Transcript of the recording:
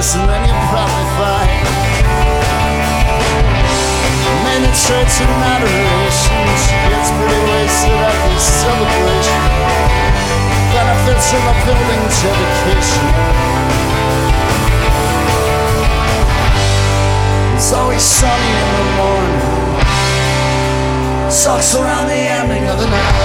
this, and then you probably find many traits and adoration. She gets pretty wasted at this celebration. Benefits of a building's education. It's always sunny in the morning. Sucks around the ending of the night.